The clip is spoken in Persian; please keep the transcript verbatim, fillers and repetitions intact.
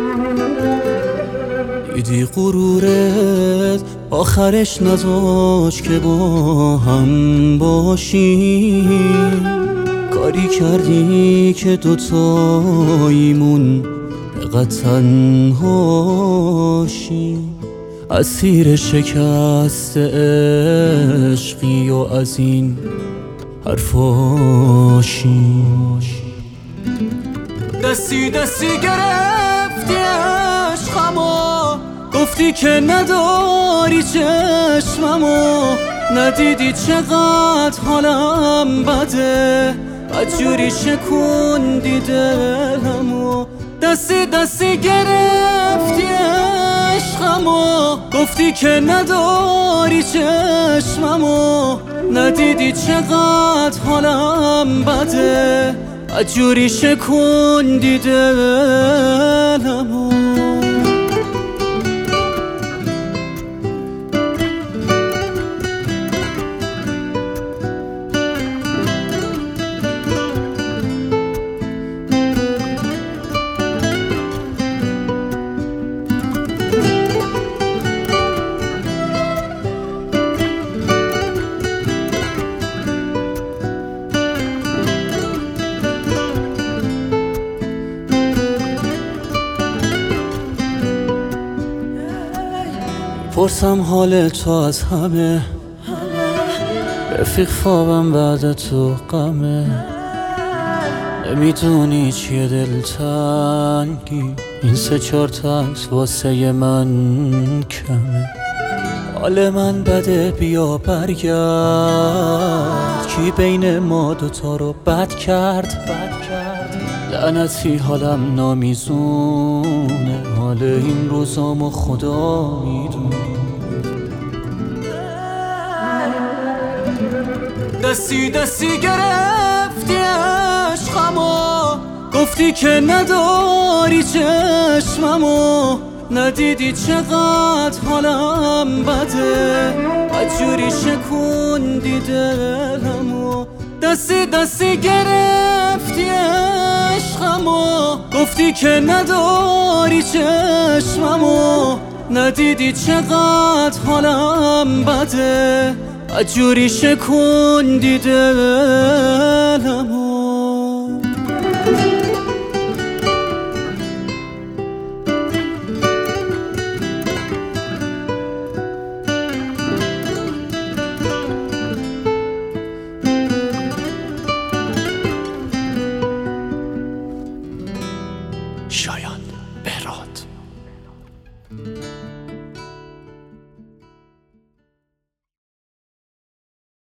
دیدی غرورت آخرش نذاش که با هم باشیم، کاری کردی که دوتاییمون فقط تنهاشیم. اسیر شکست عشقی و از این حرفاشیم. دستی دستی گرفتی عشقمو، گفتی که نداری چشممو، ندیدی چقدر حالم بده، بدجوری شکوندی دلمو. دستی دستی گرفتی عشقمو، گفتی که نداری چشممو، ندیدی چقدر حالم بده، بدجوری شکوندی دلمو. پرسم حال تو از همه، رفیق خوابم بعد تو غمه، نمیدونی چیه دلتنگی، این سه چهار تاکس واسه من کمه. حال من بده بیا برگرد، کی بین ما دوتا رو بد کرد بد کرد. لعنتی حالم نامیزونه، حال این روزامو خدا میدونه. دستی دستی گرفتی عشقمو، گفتی که نداری چشممو، ندیدی چقدر حالم بده، بدجوری شکوندی دلمو. دستی دستی گرفتی عشقمو، گفتی که نداری چشممو، ندیدی چقدر حالم بده، بدجوری شکوندی دلمو.